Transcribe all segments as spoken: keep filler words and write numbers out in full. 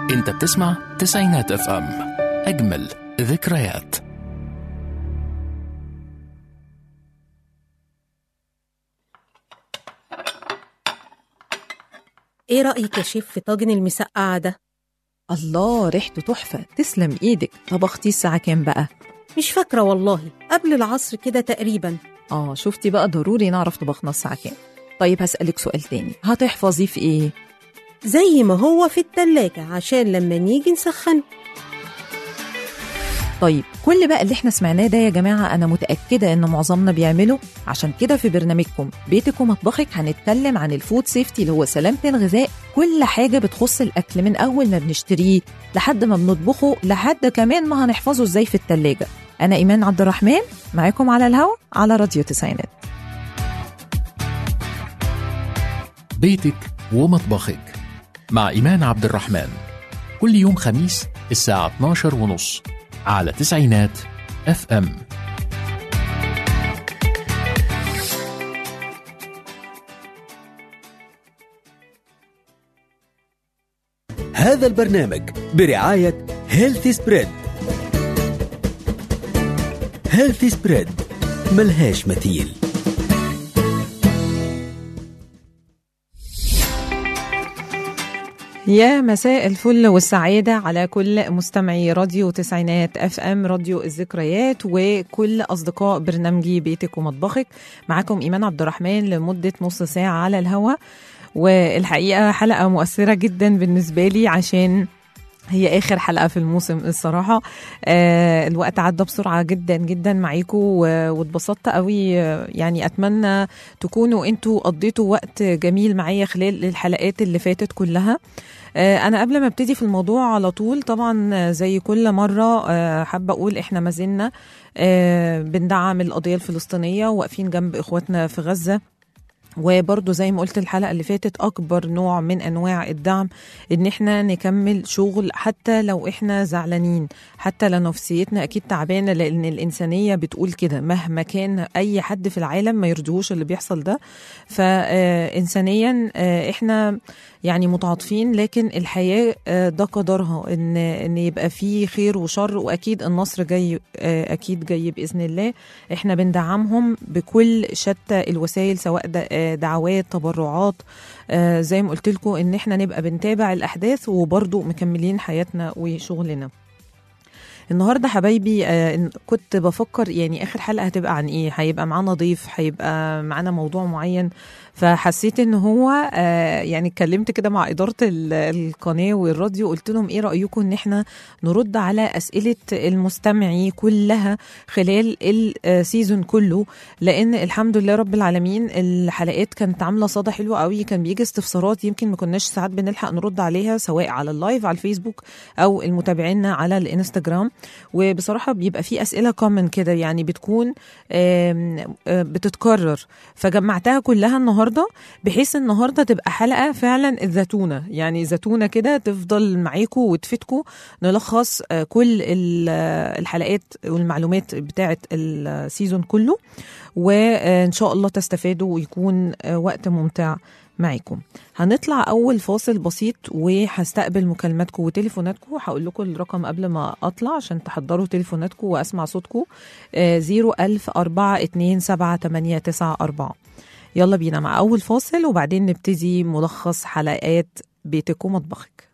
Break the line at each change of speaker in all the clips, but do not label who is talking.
انت بتسمع تسعينات اف ام، اجمل ذكريات.
ايه رأيك يا شيف في طاجن المسقعة ده؟
الله، ريحته تحفة، تسلم ايدك. طبختي الساعة كام بقى؟
مش فاكرة والله، قبل العصر كده تقريبا.
اه شفتي بقى، ضروري نعرف طبخنا الساعة كام. طيب هسألك سؤال تاني، هتحفظيه في ايه؟
زي ما هو في التلاجة عشان لما نيجي نسخن.
طيب كل بقى اللي احنا سمعناه ده يا جماعة أنا متأكدة إن معظمنا بيعمله. عشان كده في برنامجكم بيتك ومطبخك هنتكلم عن الفود سيفتي اللي هو سلامة الغذاء. كل حاجة بتخص الأكل من أول ما بنشتريه لحد ما بنطبخه لحد كمان ما هنحفظه ازاي في التلاجة. أنا إيمان عبد الرحمن معاكم على الهوا على راديو تسعينات.
بيتك ومطبخك مع إيمان عبد الرحمن، كل يوم خميس الساعة اتناشر ونص على تسعينات اف ام.
هذا البرنامج برعاية هيلثي سبريد. هيلثي سبريد ملهاش مثيل.
يا مساء الفل والسعادة على كل مستمعي راديو تسعينات اف ام، راديو الذكريات، وكل أصدقاء برنامجي بيتك ومطبخك. معاكم إيمان عبد الرحمن لمدة نص ساعة على الهوا. والحقيقة حلقة مؤثرة جدا بالنسبة لي عشان هي آخر حلقة في الموسم الصراحة. آه الوقت عدى بسرعة جدا جدا معاكم واتبسطت قوي. يعني أتمنى تكونوا انتوا قضيتوا وقت جميل معايا خلال الحلقات اللي فاتت كلها. آه أنا قبل ما ابتدي في الموضوع على طول، طبعا زي كل مرة آه حابة أقول إحنا ما زلنا آه بندعم القضية الفلسطينية وواقفين جنب إخواتنا في غزة. وبرضو زي ما قلت الحلقة اللي فاتت، أكبر نوع من أنواع الدعم إن إحنا نكمل شغل حتى لو إحنا زعلانين، حتى لو نفسيتنا أكيد تعبانة، لأن الإنسانية بتقول كده مهما كان أي حد في العالم ما يرجوش اللي بيحصل ده. فإنسانيا إحنا يعني متعاطفين، لكن الحياة ده قدرها إن إن يبقى فيه خير وشر، وأكيد النصر جاي، أكيد جاي بإذن الله. إحنا بندعمهم بكل شتى الوسائل، سواء دعوات، تبرعات، زي ما قلت لكم إن إحنا نبقى بنتابع الأحداث وبرضو مكملين حياتنا وشغلنا. النهاردة حبايبي كنت بفكر يعني آخر حلقة هتبقى عن إيه، هيبقى معانا ضيف، هيبقى معانا موضوع معين. فحسيت إن هو يعني اتكلمت كده مع إدارة القناة والراديو، قلت لهم إيه رأيكم إن إحنا نرد على أسئلة المستمعي كلها خلال السيزون كله، لأن الحمد لله رب العالمين الحلقات كانت عاملة صدى حلو قوي. كان بيجي استفسارات يمكن ما كناش ساعات بنلحق نرد عليها، سواء على اللايف على الفيسبوك أو المتابعين على الانستجرام. وبصراحة بيبقى في أسئلة كومن كده يعني بتكون بتتكرر، فجمعتها كلها النهاردة بحيث النهاردة تبقى حلقة فعلا الزتونة، يعني زتونة كده تفضل معاكم وتفيدكم. نلخص كل الحلقات والمعلومات بتاعة السيزون كله، وإن شاء الله تستفادوا ويكون وقت ممتع معاكم. هنطلع أول فاصل بسيط وهستقبل مكالماتكم وتليفوناتكم. هقول لكم الرقم قبل ما أطلع عشان تحضروا تليفوناتكم وأسمع صوتكم، زيرو ألف أربعة اتنين سبعة تمانية تسعة أربعة. يلا بينا مع أول فاصل وبعدين نبتدي ملخص حلقات بيتك ومطبخك.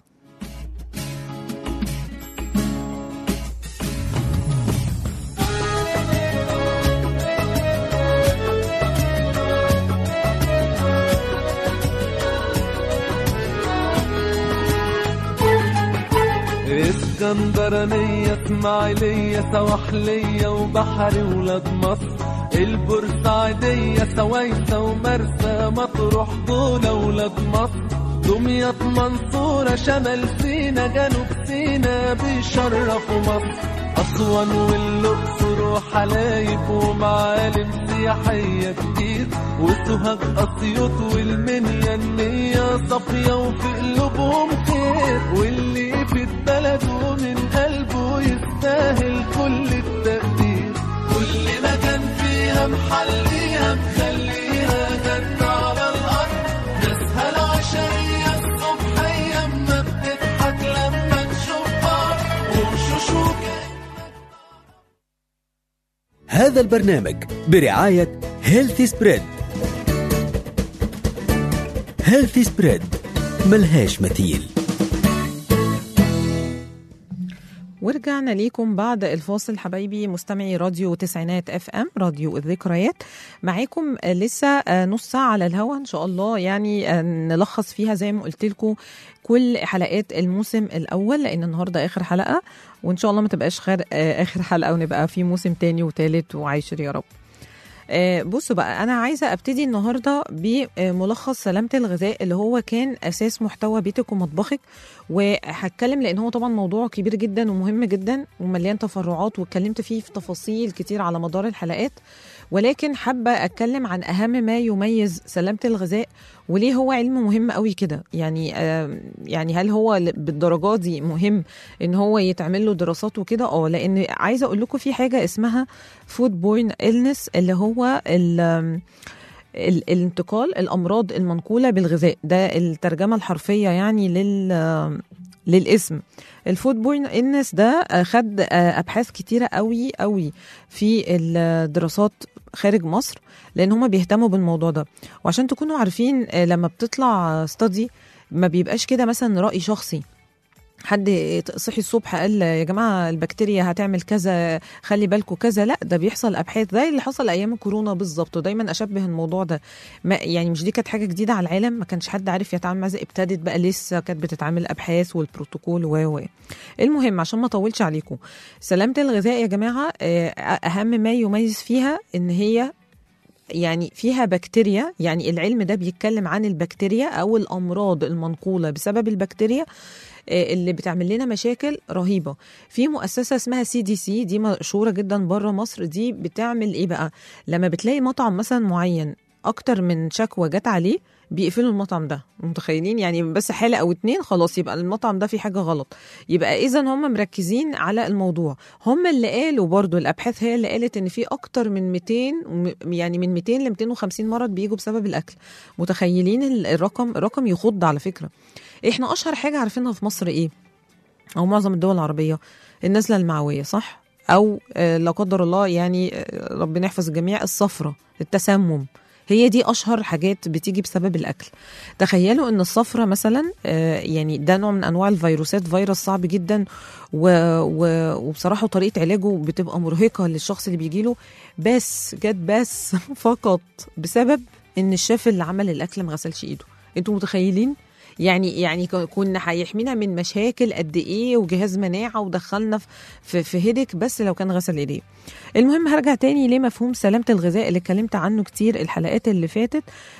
اسكندرانية، اسماعيلية، سواحلية وبحري ولاد مصر، البورسعيدية، سويسة ومرسى مطروح، دول ولاد مصر، دمياط، منصورة، شمال سينا، جنوب سينا بيشرفوا مصر، أسوان والأقصر وحلايب ومعالم سياحية كتير، وسوهاج، أسيوط والمنيا، النية صافية وفي قلوبهم خير، واللي في البلد ومن قلبه يستاهل كل التقدير. كل مكان فيها محليها مخليها جنة على الأرض، ناسها العشرية الصبحية ما بتضحك لما
هذا البرنامج برعاية هيلثي سبريد. هيلثي سبريد ملهاش مثيل.
ورجعنا ليكم بعد الفاصل حبايبي مستمعي راديو تسعينات اف ام، راديو الذكريات. معاكم لسه نص ساعة على الهوا ان شاء الله، يعني نلخص فيها زي ما قلت لكم كل حلقات الموسم الاول، لان النهارده اخر حلقة، وان شاء الله ما تبقاش خير اخر حلقة ونبقى في موسم تاني وتالت وعاشر يا رب. بصوا بقى، أنا عايزة أبتدي النهاردة بملخص سلامة الغذاء اللي هو كان أساس محتوى بيتك ومطبخك، وهتكلم لأن هو طبعا موضوع كبير جدا ومهم جدا ومليان تفرعات، واتكلمت فيه في تفاصيل كتير على مدار الحلقات، ولكن حابة أتكلم عن أهم ما يميز سلامة الغذاء وليه هو علم مهم قوي كده. يعني آه يعني هل هو بالدرجات دي مهم إن هو يتعمل له دراسات وكده؟ اه لأن عايزة أقول لكم في حاجة اسمها فود بورن إلنس، اللي هو الانتقال الأمراض المنقولة بالغذاء، ده الترجمة الحرفية يعني لل للاسم. الفود بورن إلنس ده خد أبحاث كتيرة قوي قوي في الدراسات خارج مصر، لأن هم بيهتموا بالموضوع ده. وعشان تكونوا عارفين لما بتطلع ستادي ما بيبقاش كده مثلا رأي شخصي، حد صحي الصبح قال يا جماعة البكتيريا هتعمل كذا خلي بالكم كذا، لا ده بيحصل أبحاث زي اللي حصل أيام الكورونا بالظبط. ودايما أشبه الموضوع ده ما يعني مش دي كانت حاجة جديدة على العالم، ما كانش حد عارف يتعامل معها، ابتدت بقى لسه كانت بتتعمل أبحاث والبروتوكول و و المهم عشان ما أطولش عليكم، سلامة الغذاء يا جماعة أهم ما يميز فيها إن هي يعني فيها بكتيريا. يعني العلم ده بيتكلم عن البكتيريا أو الأمراض المنقولة بسبب البكتيريا اللي بتعمل لنا مشاكل رهيبة. في مؤسسة اسمها سي دي سي، دي مشهورة جدا بره مصر، دي بتعمل ايه بقى؟ لما بتلاقي مطعم مثلا معين اكتر من شكوى جت عليه بيقفلوا المطعم ده، متخيلين؟ يعني بس حالة او اتنين خلاص يبقى المطعم ده في حاجة غلط. يبقى اذا هم مركزين على الموضوع. هم اللي قالوا برضو، الابحاث هي اللي قالت ان في اكتر من مئتين، يعني من مئتين ل مئتين وخمسين مرض بيجوا بسبب الاكل. متخيلين الرقم؟ الرقم يخض على فكرة. احنا اشهر حاجة عارفينها في مصر ايه؟ او معظم الدول العربية، النزلة المعوية، صح؟ او آه لا قدر الله يعني آه ربنا يحفظ الجميع، الصفرة، التسمم، هي دي اشهر حاجات بتيجي بسبب الاكل. تخيلوا ان الصفرة مثلا آه يعني ده نوع من انواع الفيروسات، فيروس صعب جدا و و وبصراحة طريقة علاجه بتبقى مرهقة للشخص اللي بيجيله، بس جت بس فقط بسبب ان الشيف اللي عمل الاكل ما غسلش ايده. انتوا متخيلين؟ يعني يعني كنا هيحمينا من مشاكل قد ايه وجهاز مناعه ودخلنا في في هيدك بس لو كان غسل ايديه. المهم هرجع تاني لمفهوم سلامه الغذاء اللي اتكلمت عنه كتير الحلقات اللي فاتت.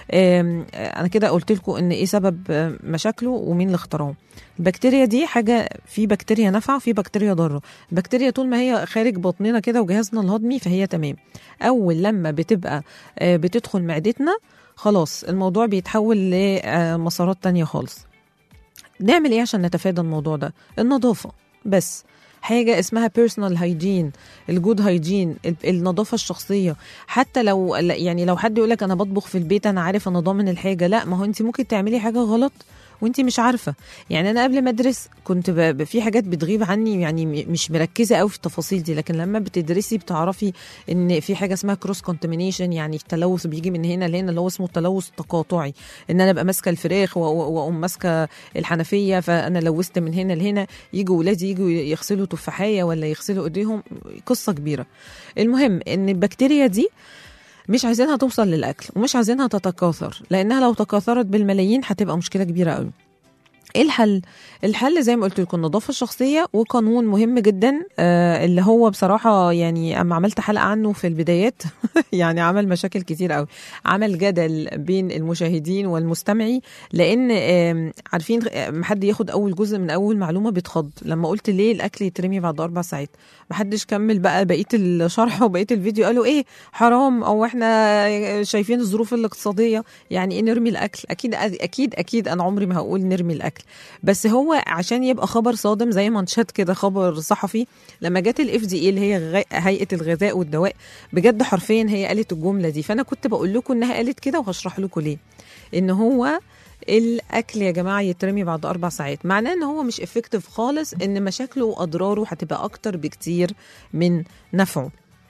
انا كده قلت لكم ان ايه سبب مشاكله ومين اللي اخترعه. البكتيريا دي حاجه، في بكتيريا نافعه وفي بكتيريا ضاره. البكتيريا طول ما هي خارج بطننا كده وجهازنا الهضمي فهي تمام. اول لما بتبقى بتدخل معدتنا خلاص الموضوع بيتحول لمسارات تانية خالص. نعمل ايه عشان نتفادى الموضوع ده؟ النظافة بس، حاجة اسمها personal hygiene، الجود هايجين، النظافة الشخصية. حتى لو يعني لو حد يقولك أنا بطبخ في البيت أنا عارف أنا ضامن الحاجة، لا، ما هو أنت ممكن تعملي حاجة غلط وانتي مش عارفة. يعني أنا قبل ما أدرس كنت ب... في حاجات بتغيب عني، يعني مش مركزة قوي في التفاصيل دي، لكن لما بتدرسي بتعرفي إن في حاجة اسمها كروس كونتامينيشن، يعني التلوث بيجي من هنا لهنا اللي هو اسمه التلوث التقاطعي، إن أنا أبقى ماسكة الفراخ وأقوم ماسكة الحنفية فأنا لوثت من هنا لهنا، يجوا ولادي يجوا يغسلوا تفاحية ولا يغسلوا إيديهم، قصة كبيرة. المهم إن البكتيريا دي مش عايزينها توصل للأكل ومش عايزينها تتكاثر، لأنها لو تكاثرت بالملايين هتبقى مشكلة كبيرة قوي. ايه الحل؟ الحل زي ما قلت لكم النظافة الشخصية، وقانون مهم جدا آه اللي هو بصراحة يعني اما عملت حلقة عنه في البدايات يعني عمل مشاكل كتير قوي، عمل جدل بين المشاهدين والمستمعي، لان آه عارفين محد ياخد اول جزء من اول معلومة بيتخض لما قلت ليه الاكل يترمي بعد اربع ساعات. محدش كمل بقى بقية الشرح وبقية الفيديو، قالوا ايه حرام او احنا شايفين الظروف الاقتصادية يعني ايه نرمي الاكل. اكيد اكيد اكيد انا عمري ما هقول نرمي الاكل، بس هو عشان يبقى خبر صادم زي مانشات كده، خبر صحفي. لما جت الاف دي اي اللي هي هيئة الغذاء والدواء، بجد حرفيا هي قالت الجملة دي، فانا كنت بقول لكم انها قالت كده وهشرح لكم ليه. ان هو الاكل يا جماعه يترمي بعد اربع ساعات معناه ان هو مش افكتيف خالص، ان مشاكله واضراره هتبقى اكتر بكتير من نفعه.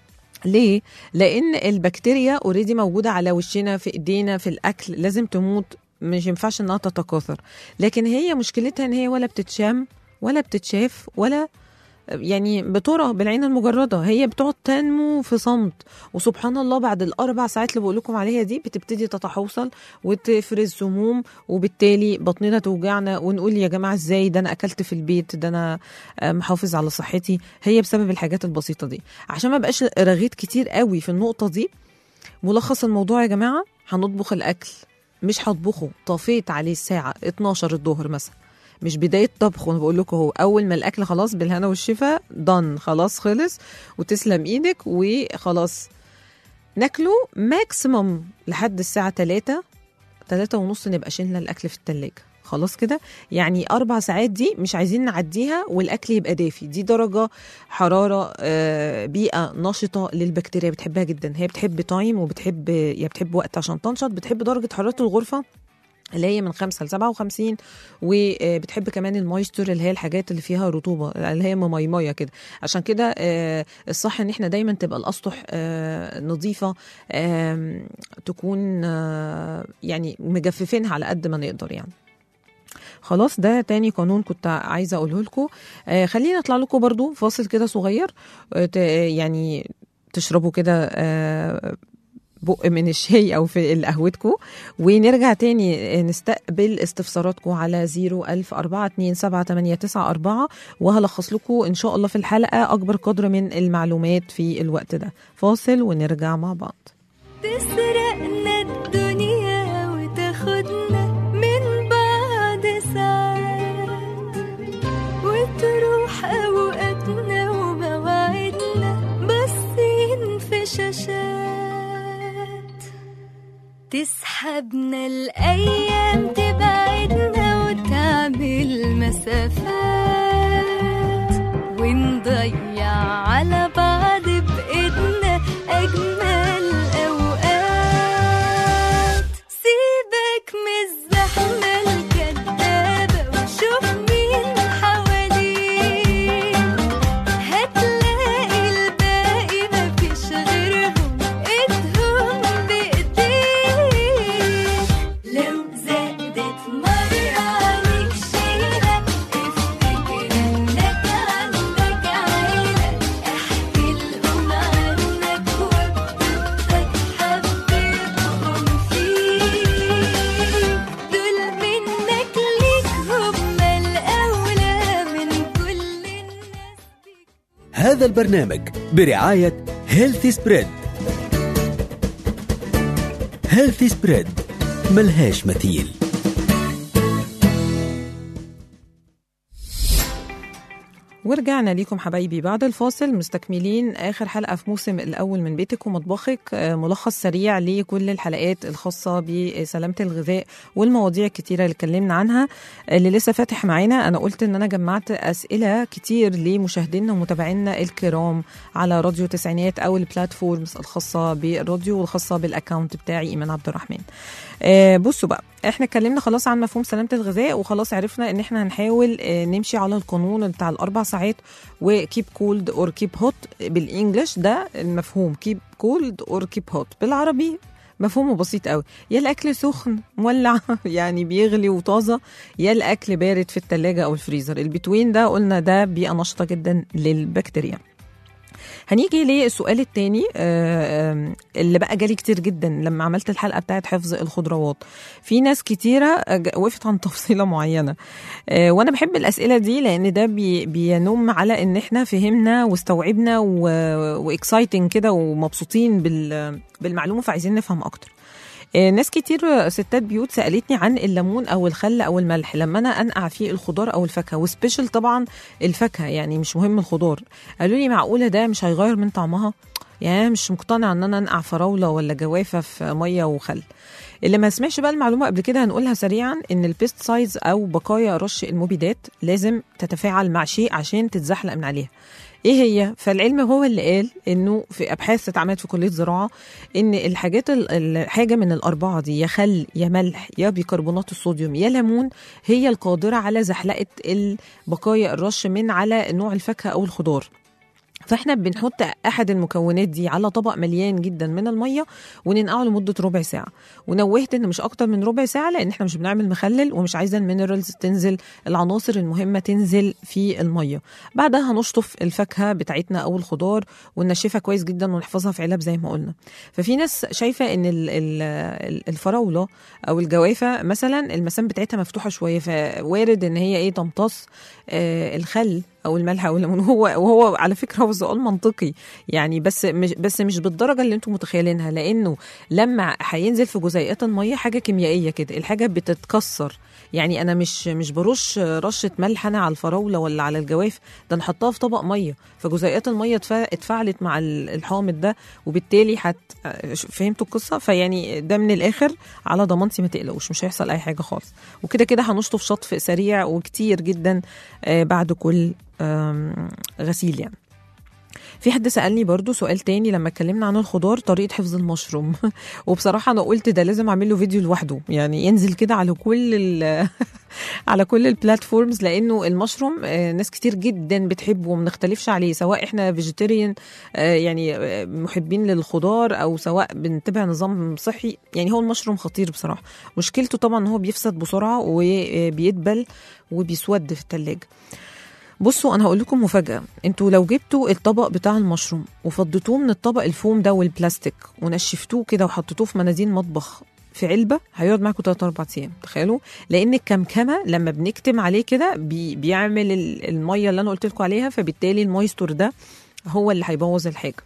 ليه؟ لأن البكتيريا اوريدي موجودة على وشنا، في ايدينا، في الأكل، لازم تموت، مش ينفعش انها تتكاثر. لكن هي مشكلتها ان هي ولا بتتشم ولا بتتشاف ولا يعني بترى بالعين المجردة، هي بتقعد تنمو في صمت. وسبحان الله بعد الأربع ساعات اللي بقول لكم عليها دي بتبتدي تتحوصل وتفرز سموم، وبالتالي بطننا توجعنا ونقول يا جماعة ازاي ده أنا أكلت في البيت، ده أنا محافظ على صحتي. هي بسبب الحاجات البسيطة دي. عشان ما بقاش رغيت كتير قوي في النقطة دي، ملخص الموضوع يا جماعة، هنطبخ الأكل، مش هطبخه طفيت عليه الساعة اتناشر الظهر مثلا، مش بداية طبخ. وانا بقول لكم هو اول ما الاكل خلاص بالهنا والشفا دن خلاص خلص وتسلم ايدك وخلاص، ناكله ماكسيمم لحد الساعة تلاتة تلاتة ونص نبقى شلنا الاكل في التلاجة. خلاص كده يعني أربع ساعات دي مش عايزين نعديها والأكل يبقى دافي. دي درجة حرارة بيئة نشطة للبكتيريا، بتحبها جدا. هي بتحب تايم وبتحب يا بتحب وقت عشان تنشط. بتحب درجة حرارة الغرفة اللي هي من خمسة لسبعة وخمسين، وبتحب كمان المويستور اللي هي الحاجات اللي فيها رطوبة اللي هي مميمية كده. عشان كده الصح ان احنا دايما تبقى الأسطح نظيفة، تكون يعني مجففينها على قد ما نقدر يعني. خلاص ده تاني قانون كنت عايزة أقوله لكم. آه خلينا نطلع لكم برضو فاصل كده صغير، آه يعني تشربوا كده آه بق من الشاي أو في قهوتكم، ونرجع تاني نستقبل استفساراتكم على زيرو ألف أربعة اتنين سبعة تمانية تسعة أربعة، وهلخص لكم إن شاء الله في الحلقة أكبر قدر من المعلومات في الوقت ده. فاصل ونرجع مع بعض.
تسرقنا الدنيا وتاخدنا من بعد ساعات، وتروح أوقاتنا ومواعيدنا باصين في شاشات، تسحبنا الأيام تبعدنا وتعمل مسافات، ونضيع على بعض بإيدنا أجمل أوقات. سيبك من الزحمة الكدابة وشوف مين حواليك، هتلاقي الباقي مفيش غيرهم إيدهم بإيديك. لو زادت مرة عليك شيلة افتكر إنك عندك عيلة، احكي لهم عنك وبدقك حبيبهم فيك، دول منك ليك هم الأولى من كل الناس بيك.
هذا البرنامج برعاية هيلثي سبريد. هيلثي سبريد ملهاش مثيل.
ورجعنا ليكم حبايبي بعد الفاصل، مستكملين آخر حلقة في موسم الأول من بيتك ومطبخك. ملخص سريع لكل الحلقات الخاصة بسلامة الغذاء والمواضيع الكتيرة اللي اتكلمنا عنها. اللي لسه فاتح معانا، أنا قلت إن أنا جمعت أسئلة كتير لمشاهدينا ومتابعينا الكرام على راديو تسعينات أو البلاتفورمز الخاصة بالراديو والخاصة بالأكاونت بتاعي إيمان عبد الرحمن. آه بصوا بقى، احنا اتكلمنا خلاص عن مفهوم سلامة الغذاء، وخلاص عرفنا ان احنا هنحاول آه نمشي على القانون بتاع الاربع ساعات وكيب كولد اور كيب هوت بالانجلش. ده المفهوم كيب كولد اور كيب هوت. بالعربي مفهومه بسيط قوي، يا الاكل سخن مولع يعني بيغلي وطازه، يا الاكل بارد في الثلاجه او الفريزر. البتوين ده قلنا ده بيئه نشطه جدا للبكتيريا. هنيجي للسؤال الثاني اللي بقى جالي كتير جدا لما عملت الحلقة بتاعت حفظ الخضروات. في ناس كتيرة وقفت عن تفصيلة معينة، وانا بحب الأسئلة دي لان ده بي بينم على ان احنا فهمنا واستوعبنا واكسايتنج كده ومبسوطين بالمعلومة، فعايزين نفهم اكتر. ناس كتير ستات بيوت سألتني عن الليمون أو الخل أو الملح لما أنا أنقع فيه الخضار أو الفاكهة، وسبيشل طبعا الفاكهة يعني مش مهم الخضار. قالوا لي معقولة ده مش هيغير من طعمها؟ يعني مش مقتنع أن أنا أنقع فراولة ولا جوافة في مية وخل. اللي ما سمعش بقى المعلومة قبل كده هنقولها سريعا، إن البيستسايدز أو بقايا رش المبيدات لازم تتفاعل مع شيء عشان تتزحلق من عليها. ايه هي؟ فالعلم هو اللي قال انه في ابحاث اتعملت في كليه زراعه ان الحاجات الحاجه من الاربعه دي، يا خل يا ملح يا بيكربونات الصوديوم يا ليمون، هي القادره على زحلقه البقايا الرش من على نوع الفاكهه او الخضار. فاحنا بنحط احد المكونات دي على طبق مليان جدا من الميه وننقعه لمده ربع ساعه. ونوهت ان مش اكتر من ربع ساعه لان احنا مش بنعمل مخلل ومش عايزه المينرالز تنزل، العناصر المهمه تنزل في الميه. بعدها هنشطف الفاكهه بتاعتنا او الخضار وننشفها كويس جدا ونحفظها في علب زي ما قلنا. ففي ناس شايفه ان الفراوله او الجوافه مثلا المسام بتاعتها مفتوحه شويه، فوارد ان هي ايه تمتص آه الخل او الملح او الليمون. هو وهو على فكره هو سؤال منطقي يعني، بس مش بس مش بالدرجه اللي انتم متخيلينها، لانه لما هينزل في جزيئات الميه حاجه كيميائيه كده الحاجه بتتكسر. يعني انا مش مش برش رشه ملح انا على الفراوله ولا على الجواف، ده انا حطها في طبق ميه فجزيئات الميه اتفاعلت مع الحامض ده وبالتالي حت فهمتوا القصه. فيعني ده من الاخر على ضمانتي ما تقلقوش مش هيحصل اي حاجه خالص. وكده كده هنشطف شطف سريع وكتير جدا بعد كل غسيل. يعني في حد سألني برضو سؤال تاني لما اتكلمنا عن الخضار طريقة حفظ المشروم وبصراحة أنا قلت ده لازم أعمل له فيديو لوحده، يعني ينزل كده على كل على كل البلاتفورمز، لأنه المشروم ناس كتير جدا بتحبه وما نختلفش عليه، سواء إحنا فيجيتيريان يعني محبين للخضار أو سواء بنتبع نظام صحي. يعني هو المشروم خطير بصراحة، مشكلته طبعا هو بيفسد بسرعة وبيدبل وبيسود في التلاجة. بصوا انا هقول لكم مفاجاه، انتوا لو جبتوا الطبق بتاع المشروم وفضيتوه من الطبق الفوم ده والبلاستيك ونشفتوه كده وحطيتوه في مناديل مطبخ في علبه هيقعد معاكم ثلاثة أربعة ايام. تخيلوا، لان الكمكمه لما بنكتم عليه كده بي بيعمل الميه اللي انا قلت لكم عليها، فبالتالي المويستور ده هو اللي هيبوظ الحاجه.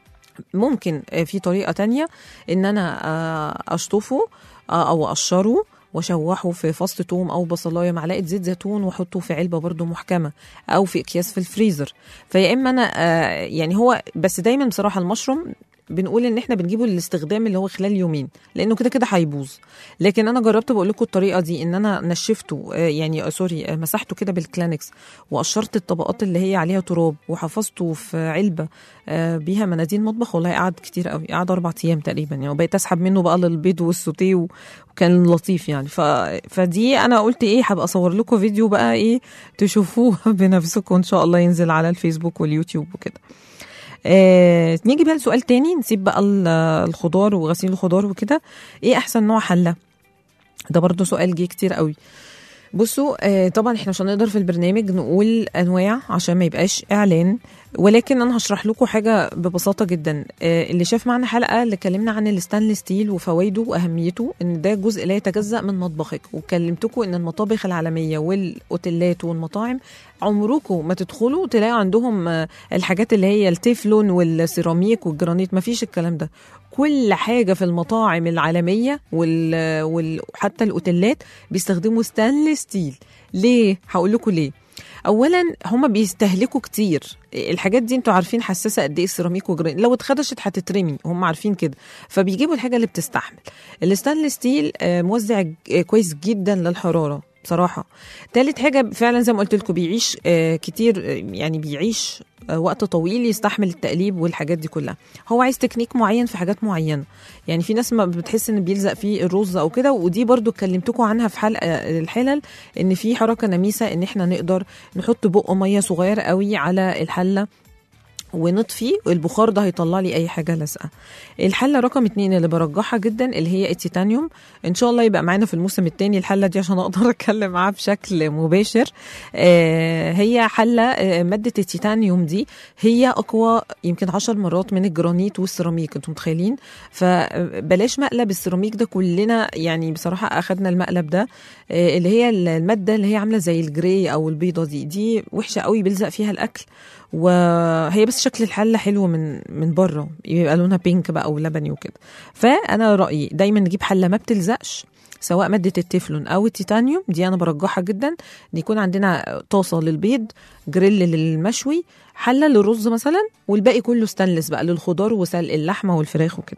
ممكن في طريقه تانية ان انا اشطفه او اقشره واشوحه في فص توم او بصلايه معلقه زيت زيتون واحطه في علبه برده محكمه او في اكياس في الفريزر. فيا اما انا آه يعني هو بس دايما بصراحه المشروم بنقول ان احنا بنجيبه للاستخدام اللي هو خلال يومين لانه كده كده هيبوظ. لكن انا جربت بقول لكم الطريقه دي ان انا نشفته آه يعني سوري آه مسحته كده بالكلانكس وقشرت الطبقات اللي هي عليها تراب وحفظته في علبه آه بيها مناديل مطبخ. والله قعد كتير قوي، قعد اربع ايام تقريبا يعني، وبقيت اسحب منه بقى للبيض والسوتيه وكان لطيف يعني. ف... فدي انا قلت ايه هبقى اصور لكم فيديو بقى ايه تشوفوه بنفسكم ان شاء الله، ينزل على الفيسبوك واليوتيوب وكده. آه، نيجي بقى لسؤال تاني، نسيب بقى الخضار وغسيل الخضار وكده. ايه احسن نوع حله؟ ده برضو سؤال جه كتير قوي. بصوا آه طبعا احنا مش هنقدر في البرنامج نقول انواع عشان ما يبقاش اعلان، ولكن انا هشرح لكم حاجه ببساطه جدا. آه اللي شاف معنا حلقه اللي اتكلمنا عن الستانلس ستيل وفوائده واهميته، ان ده جزء لا يتجزأ من مطبخك، وكلمتكم ان المطابخ العالميه والاوتيلات والمطاعم عمركم ما تدخلوا تلاقوا عندهم آه الحاجات اللي هي التيفلون والسيراميك والجرانيت، ما فيش الكلام ده. كل حاجة في المطاعم العالمية وال... وال... حتى الأوتيلات بيستخدموا ستانلس ستيل. ليه؟ هقول لكم ليه. أولا هم بيستهلكوا كتير الحاجات دي، انتوا عارفين حساسة قد ايه السيراميك والجرانيت، لو اتخدشت هتترمي، هم عارفين كده، فبيجيبوا الحاجة اللي بتستحمل. الستانلس ستيل موزع كويس جدا للحرارة بصراحة. تالت حاجة فعلا زي ما قلت لكم بيعيش كتير، يعني بيعيش وقت طويل، يستحمل التقليب والحاجات دي كلها. هو عايز تكنيك معين في حاجات معينة، يعني في ناس ما بتحس ان بيلزق فيه الرز او كده، ودي برضو اتكلمتكم عنها في حلقة الحلل، ان في حركة نميسة ان احنا نقدر نحط بق مية صغير قوي على الحلة ونطفي، البخار ده هيطلع لي اي حاجه لازقه. الحله رقم اتنين اللي برجحها جدا اللي هي التيتانيوم، ان شاء الله يبقى معانا في الموسم الثاني الحله دي عشان اقدر اتكلم معاها بشكل مباشر. آه هي حله آه ماده التيتانيوم دي هي اقوى يمكن عشر مرات من الجرانيت والسيراميك، انتم متخيلين؟ فبلاش مقلب السيراميك ده، كلنا يعني بصراحه اخذنا المقلب ده. آه اللي هي الماده اللي هي عامله زي الجراي او البيضه دي دي وحشه قوي، بيلزق فيها الاكل، وهي بس شكل الحله حلو من من بره، يبقى لونها بينك بقى ولبني وكده. فانا رايي دايما نجيب حله ما بتلزقش، سواء ماده التيفلون او التيتانيوم، دي انا برجحها جدا. ان يكون عندنا طاسه للبيض، جريل للمشوي، حله للرز مثلا، والباقي كله ستانلس بقى للخضار وسلق اللحمه والفراخ وكده.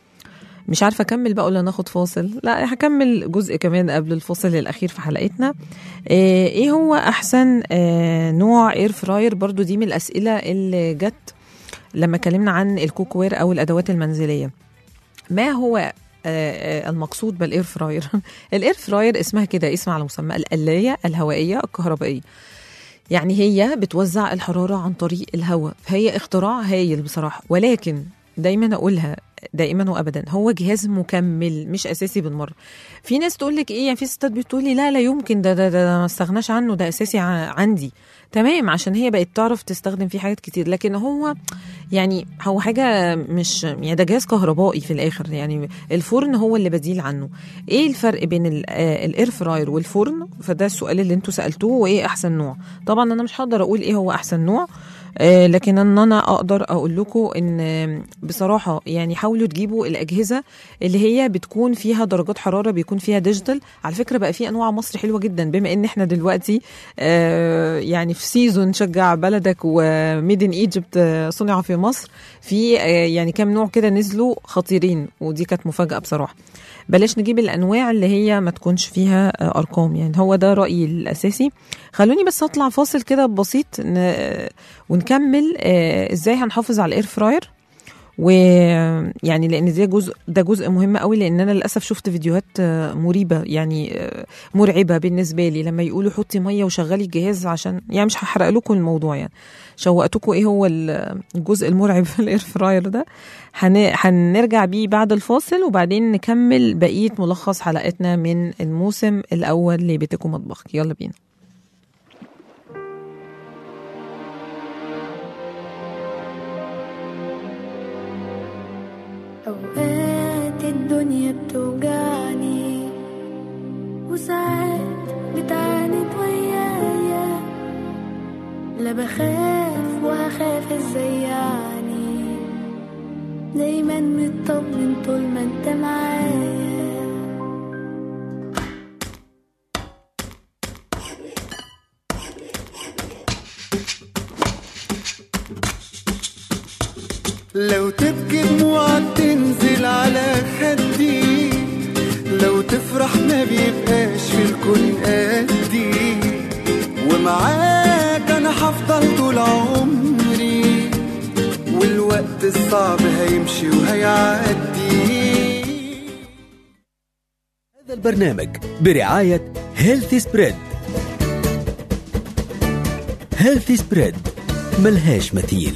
مش عارفه اكمل بقى ولا ناخد فاصل؟ لا هكمل جزء كمان قبل الفاصل الاخير في حلقتنا. ايه هو احسن اه نوع اير فراير؟ برضو دي من الاسئله اللي جت لما اتكلمنا عن الكوكوير او الادوات المنزليه. ما هو اه المقصود بالاير فراير؟ الاير فراير اسمها كده، اسم على مسمى، القلايه الهوائيه الكهربائيه. يعني هي بتوزع الحرارة عن طريق الهواء، فهي اختراع هايل بصراحة. ولكن دايما أقولها دائما وابدا، هو جهاز مكمل مش اساسي بالمره. في ناس تقول لك ايه، يعني في ستات بتقول لي لا لا يمكن ده ده ده ما استغناش عنه، ده اساسي عندي. تمام، عشان هي بقت تعرف تستخدم فيه حاجات كتير، لكن هو يعني هو حاجه مش يعني ده جهاز كهربائي في الاخر. يعني الفرن هو اللي بديل عنه. ايه الفرق بين الاير فراير والفرن؟ فده السؤال اللي انتوا سالتوه، وايه احسن نوع. طبعا انا مش هقدر اقول ايه هو احسن نوع، آه لكن ان انا اقدر اقول لكم ان بصراحه يعني حاولوا تجيبوا الاجهزه اللي هي بتكون فيها درجات حراره، بيكون فيها ديجيتال. على فكره بقى في انواع مصر حلوه جدا، بما ان احنا دلوقتي آه يعني في سيزون شجع بلدك وميد ان ايجيبت صنع في مصر، في آه يعني كام نوع كده نزلوا خطيرين، ودي كانت مفاجاه بصراحه. بلاش نجيب الانواع اللي هي ما تكونش فيها ارقام، يعني هو ده رايي الاساسي. خلوني بس اطلع فاصل كده بسيط ونكمل ازاي هنحافظ على الاير فراير، ويعني لان ده جزء ده جزء مهم قوي. لان انا للاسف شفت فيديوهات مريبه يعني مرعبه بالنسبه لي، لما يقولوا حطي ميه وشغلي الجهاز، عشان يعني مش هحرق لكم الموضوع، يعني شوقتكم ايه هو الجزء المرعب في الاير فراير ده. هنرجع بيه بعد الفاصل، وبعدين نكمل بقيه ملخص حلقتنا من الموسم الاول لبيتك ومطبخك. يلا بينا.
أوقات الدنيا بتوجعني، وساعات بتعاند ويايا، لا بخاف وهخاف ازاي يعني، دايما مطمن طول ما انت معايا.
لو تبكي دموعك تنزل على خدي، لو تفرح ما بيبقاش في الكون قدي، ومعاك انا هفضل طول عمري، والوقت الصعب هيمشي وهيعدي.
هذا البرنامج برعاية هيلثي سبريد. هيلثي سبريد ملهاش مثيل.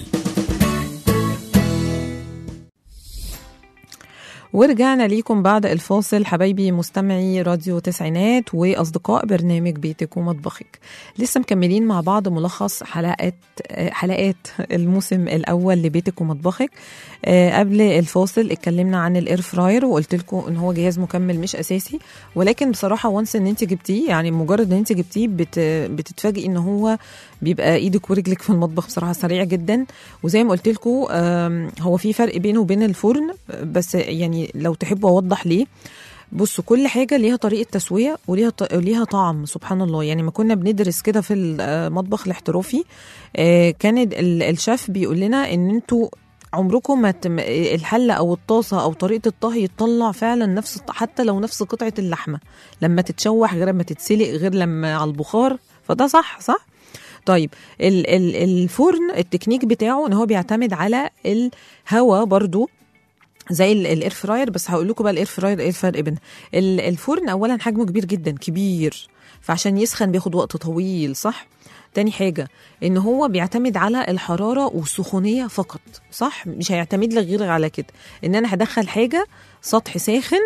ورجعنا ليكم بعد الفاصل حبايبي مستمعي راديو تسعينات واصدقاء برنامج بيتك ومطبخك. لسه مكملين مع بعض ملخص حلقات حلقات الموسم الاول لبيتك ومطبخك. قبل الفاصل اتكلمنا عن الاير فراير، وقلت لكم ان هو جهاز مكمل مش اساسي، ولكن بصراحه وانس ان انت جبتيه، يعني مجرد ان انت جبتيه بت بتتفاجئي ان هو بيبقى ايدك ورجلك في المطبخ بصراحه سريع جدا. وزي ما قلت لكم هو في فرق بينه وبين الفرن، بس يعني لو تحبوا اوضح ليه. بصوا، كل حاجه ليها طريقه تسويه وليها ليها طعم سبحان الله. يعني ما كنا بندرس كده في المطبخ الاحترافي، كان الشيف بيقول لنا ان انتوا عمركم ما تم... الحله او الطاسه او طريقه الطهي تطلع فعلا نفس، حتى لو نفس قطعه اللحمه لما تتشوح غير لما تتسلق غير لما على البخار. فده صح صح. طيب ال ال الفرن التكنيك بتاعه ان هو بيعتمد على الهواء برضو زي الاير فراير، بس هقول لكم بقى الاير فراير ايه الفرق بينها. الفرن اولا حجمه كبير جدا كبير، فعشان يسخن بياخد وقت طويل صح. تاني حاجة ان هو بيعتمد على الحرارة والسخونية فقط صح، مش هيعتمد لك غير على كده ان انا هدخل حاجة سطح ساخن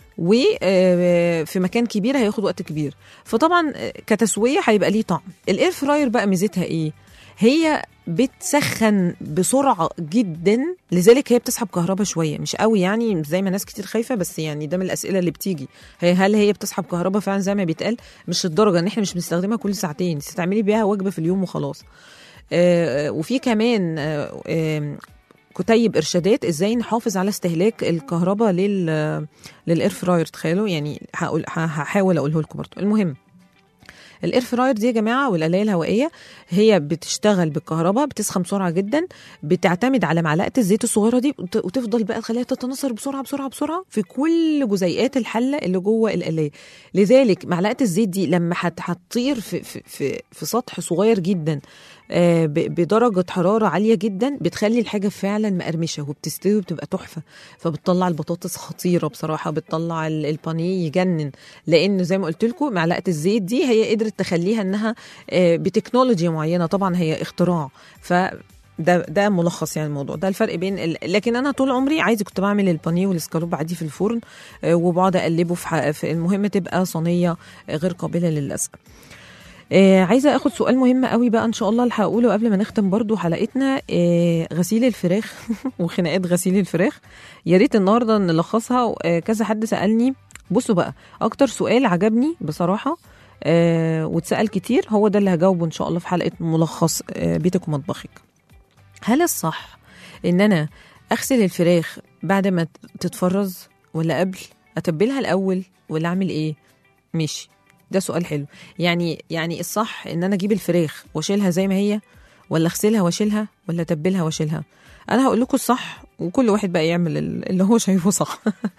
وفي مكان كبير هياخد وقت كبير، فطبعا كتسوية هيبقى ليه طعم. الاير فراير بقى ميزتها ايه؟ هي بتسخن بسرعة جدا، لذلك هي بتسحب كهرباء شوية مش قوي، يعني زي ما ناس كتير خايفة، بس يعني ده من الأسئلة اللي بتيجي، هي هل هي بتسحب كهرباء فعلا زي ما بيتقال؟ مش الدرجة ان احنا مش بنستخدمها كل ساعتين، تستعملي بيها وجبة في اليوم وخلاص. آه وفي كمان آه آه كتيب ارشادات ازاي نحافظ على استهلاك الكهرباء لل للاير فراير. تخيلوا يعني، هقول هحاول اقوله لكم برضه. المهم الاير فراير دي يا جماعه والقلايه الهوائيه هي بتشتغل بالكهرباء، بتسخن بسرعه جدا، بتعتمد على معلقه الزيت الصغيره دي وتفضل بقى تخليها تتناثر بسرعه بسرعه بسرعه في كل جزيئات الحله اللي جوه القلايه. لذلك معلقه الزيت دي لما هتطير في في في, في سطح صغير جدا آه، ب- بدرجة حرارة عالية جدا بتخلي الحاجة فعلا مقرمشة وبتستوي وبتبقى تحفة. فبتطلع البطاطس خطيرة بصراحة، بتطلع ال- البانيه يجنن، لأنه زي ما قلت لكم معلقة الزيت دي هي قدرت تخليها إنها آه، بتكنولوجيا معينة، طبعا هي اختراع. ف ده ده ملخص يعني الموضوع ده الفرق بين ال... لكن انا طول عمري عايزه كنت بعمل البانيه والاسكالوب عادي في الفرن، آه، وبقعد اقلبه في, ح... في المهم تبقى صينيه آه، غير قابله لللزق. آه عايزه اخد سؤال مهم قوي بقى ان شاء الله اللي هقوله قبل ما نختم برضو حلقتنا. آه غسيل الفراخ وخناقات غسيل الفراخ، يا ريت النهارده نلخصها. آه كذا حد سالني. بصوا بقى، اكتر سؤال عجبني بصراحه آه واتسال كتير، هو ده اللي هجاوبه ان شاء الله في حلقه ملخص آه بيتك ومطبخك. هل الصح ان انا اغسل الفراخ بعد ما تتفرز ولا قبل؟ اتبلها الاول ولا اعمل ايه؟ ماشي، ده سؤال حلو. يعني يعني الصح ان انا اجيب الفراخ واشيلها زي ما هي، ولا اغسلها واشيلها، ولا اتبلها واشيلها؟ انا هقول لكم الصح، وكل واحد بقى يعمل اللي هو شايفه صح.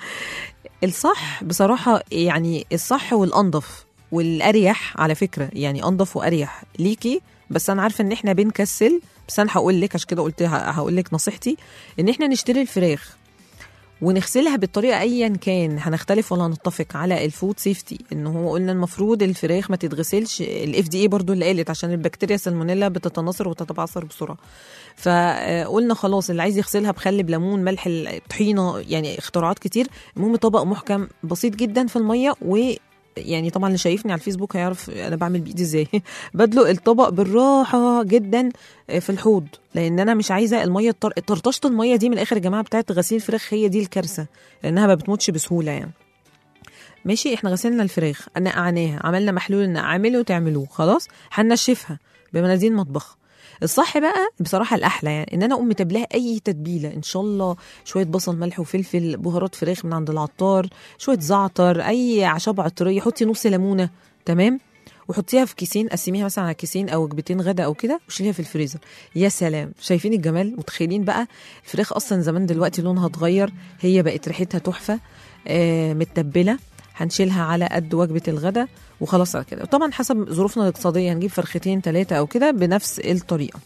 الصح بصراحه يعني الصح والانضف والاريح على فكره، يعني انضف واريح ليكي. بس انا عارفه ان احنا بنكسل، بس انا هقول لك عشان كده قلت هقول لك نصيحتي ان احنا نشتري الفراخ ونغسلها بالطريقه ايا كان. هنختلف ولا هنتفق على الفود سيفتي، ان هو قلنا المفروض الفراخ ما تتغسلش، الاف دي اي برضو اللي قالت عشان البكتيريا سالمونيلا بتتناثر وتتبعثر بسرعه. فقلنا خلاص اللي عايز يغسلها بخل بليمون ملح الطحينه، يعني اختراعات كتير. المهم طبق محكم بسيط جدا في الميه، و يعني طبعا اللي شايفني على الفيسبوك هيعرف انا بعمل بايدي ازاي. بدلق الطبق بالراحه جدا في الحوض، لان انا مش عايزه الميه الطر... طرطشه الميه دي من الاخر يا جماعه بتاعت غسيل الفراخ، هي دي الكارثه، لانها ما بتموتش بسهوله يعني. ماشي، احنا غسلنا الفراخ، نقعناها، عملنا محلول نعمله وتعملوه، خلاص هنشفها بمناديل مطبخ. الصح بقى بصراحه الاحلى يعني ان انا اقوم متبلها اي تتبيله ان شاء الله، شويه بصل ملح وفلفل، بهارات فراخ من عند العطار، شويه زعتر، اي اعشاب عطريه، حطي نص ليمونه تمام، وحطيها في كيسين، قسميها مثلا على كيسين او وجبتين غدا او كده، وشيليها في الفريزر. يا سلام، شايفين الجمال؟ متخيلين بقى الفراخ اصلا زمان دلوقتي لونها اتغير، هي بقت ريحتها تحفه آه متبله. هنشيلها على قد وجبه الغدا وخلاص على كده. طبعا حسب ظروفنا الاقتصاديه هنجيب فرختين ثلاثه او كده بنفس الطريقه.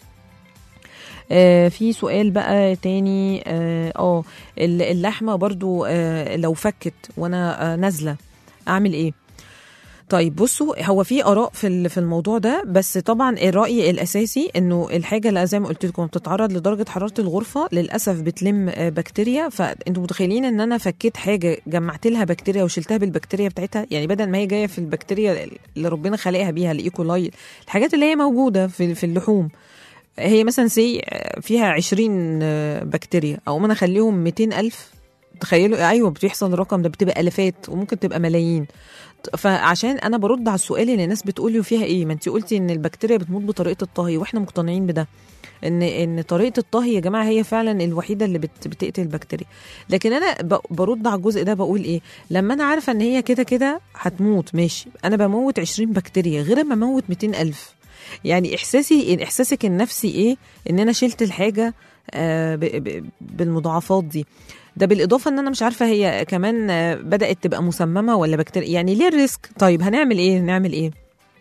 آه في سؤال بقى تاني. اه, آه اللحمه برضو آه لو فكت وانا آه نازله اعمل ايه؟ طيب بصوا، هو في اراء في في الموضوع ده، بس طبعا الراي الاساسي انه الحاجه اللي زي ما قلت لكم بتتعرض لدرجه حراره الغرفه للاسف بتلم بكتيريا. فانتوا متخيلين ان انا فكيت حاجه جمعت لها بكتيريا وشلتها بالبكتيريا بتاعتها، يعني بدل ما هي جايه في البكتيريا اللي ربنا خلقها بيها الايكولاي، الحاجات اللي هي موجوده في في اللحوم، هي مثلا سي فيها عشرين بكتيريا، او انا اخليهم مئتين ألف. تخيلوا، ايوه بتحصل الرقم ده، بتبقى الافات وممكن تبقى ملايين. فعشان انا برد على السؤال اللي الناس بتقول لي فيها ايه، ما انت قلتي ان البكتيريا بتموت بطريقه الطهي، واحنا مقتنعين بده، ان ان طريقه الطهي يا جماعه هي فعلا الوحيده اللي بت بتقتل البكتيريا. لكن انا برد على الجزء ده، بقول ايه، لما انا عارفه ان هي كده كده هتموت ماشي، انا بموت عشرين بكتيريا غير ما اموت مئتين ألف. يعني احساسي احساسك النفسي ايه ان انا شلت الحاجه آه ب ب بالمضاعفات دي. ده بالإضافة أن أنا مش عارفة هي كمان بدأت تبقى مسممة ولا بكتيريا، يعني ليه الريسك؟ طيب هنعمل إيه؟ نعمل إيه؟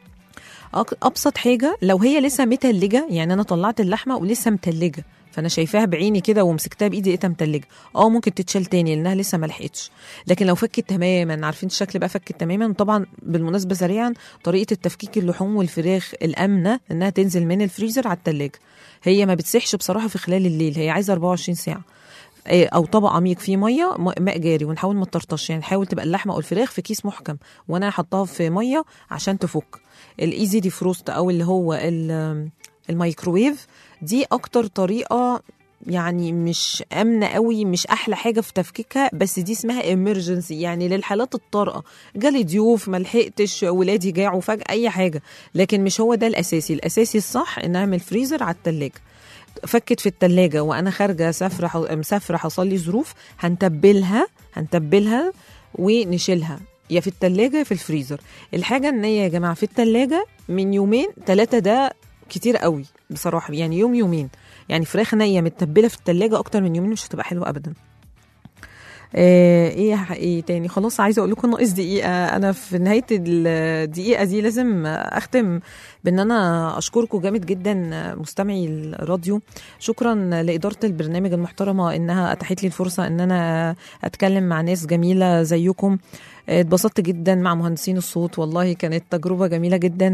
أبسط حاجة، لو هي لسه متلجة، يعني أنا طلعت اللحمة ولسه متلجة، فأنا شايفاها بعيني كده ومسكتها بإيدي لقيتها متلجة، أه ممكن تتشال تاني لأنها لسه ملحقتش. لكن لو فكت تماما، عارفين الشكل بقى، فكت تماما. طبعا بالمناسبة سريعا، طريقة التفكيك اللحوم والفراخ الأمنة إنها تنزل من الفريزر على التلاجة. هي ما بتسحش بصراحة في خلال الليل، هي عايزة أربعة وعشرين ساعة، او طبق عميق فيه ميه ماء جاري، ونحاول ما تطرطش، يعني نحاول تبقى اللحمه او الفراخ في كيس محكم، وانا احطها في ميه عشان تفك. الايزي دي فروست او اللي هو الميكروويف، دي اكتر طريقه يعني مش امنه قوي، مش احلى حاجه في تفكيكها، بس دي اسمها emergency، يعني للحالات الطارئه، جالي ضيوف ما لحقتش، ولادي جاعوا فجاه، اي حاجه. لكن مش هو ده الاساسي. الاساسي الصح ان اعمل فريزر على الثلاجه. فكت في التلاجة وانا خارجه سافره مسافره، حصل لي ظروف، هنتبلها هنتبلها ونشيلها يا في التلاجة في الفريزر. الحاجه ان هي يا جماعه في التلاجة من يومين ثلاثه، ده كتير قوي بصراحه، يعني يوم يومين، يعني فراخ نيه متبله في التلاجة اكتر من يومين مش هتبقى حلوه ابدا. آه، ايه ايه تاني؟ خلاص عايزه اقول لكم ناقص دقيقه. انا في نهايه الدقيقه دي لازم اختم بان انا اشكركم جامد جدا مستمعي الراديو. شكرا لاداره البرنامج المحترمه انها اتاحت لي الفرصه ان انا اتكلم مع ناس جميله زيكم. اتبسطت جدا مع مهندسين الصوت، والله كانت تجربه جميله جدا.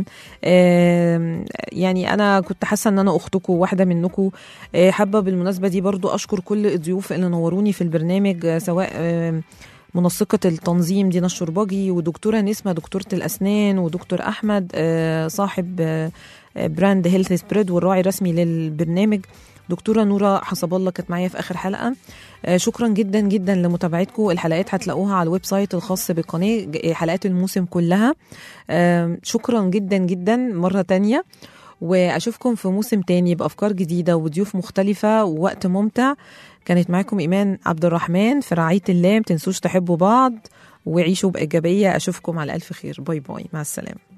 يعني انا كنت حاسه ان انا اختكم واحده منكم. حابه بالمناسبه دي برضو اشكر كل الضيوف اللي نوروني في البرنامج، سواء منسقة التنظيم دينا الشرباجي، ودكتورة نسمة دكتورة الأسنان، ودكتور أحمد صاحب براند هيلث سبريد والراعي الرسمي للبرنامج. دكتورة نورة حسب الله كانت معايا في آخر حلقة. شكرا جدا جدا لمتابعتكم. الحلقات هتلاقوها على الويب سايت الخاص بالقناة، حلقات الموسم كلها. شكرا جدا جدا مرة تانية، وأشوفكم في موسم تاني بأفكار جديدة وضيوف مختلفة ووقت ممتع. كانت معاكم إيمان عبد الرحمن، في رعاية الله. متنسوش تحبوا بعض وعيشوا بإيجابية. أشوفكم على ألف خير. باي باي، مع السلامة.